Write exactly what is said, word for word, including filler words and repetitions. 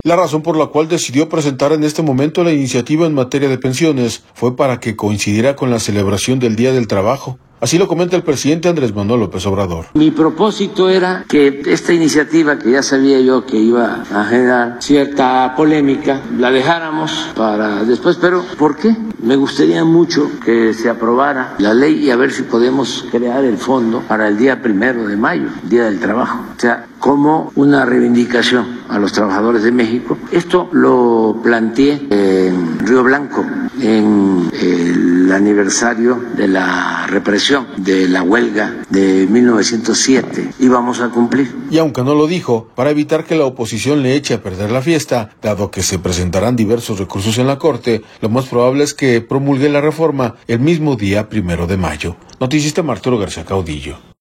La razón por la cual decidió presentar en este momento la iniciativa en materia de pensiones fue para que coincidiera con la celebración del Día del Trabajo. Así lo comenta el presidente Andrés Manuel López Obrador. Mi propósito era que esta iniciativa, que ya sabía yo que iba a generar cierta polémica, la dejáramos para después. Pero ¿por qué? Me gustaría mucho que se aprobara la ley y a ver si podemos crear el fondo para el día primero de mayo, Día del Trabajo. O sea, como una reivindicación a los trabajadores de México. Esto lo planteé en Río Blanco, en el aniversario de la represión de la huelga de mil novecientos siete, y vamos a cumplir. Y aunque no lo dijo, para evitar que la oposición le eche a perder la fiesta, dado que se presentarán diversos recursos en la Corte, lo más probable es que promulgue la reforma el mismo día primero de mayo. Noticista Arturo García Caudillo.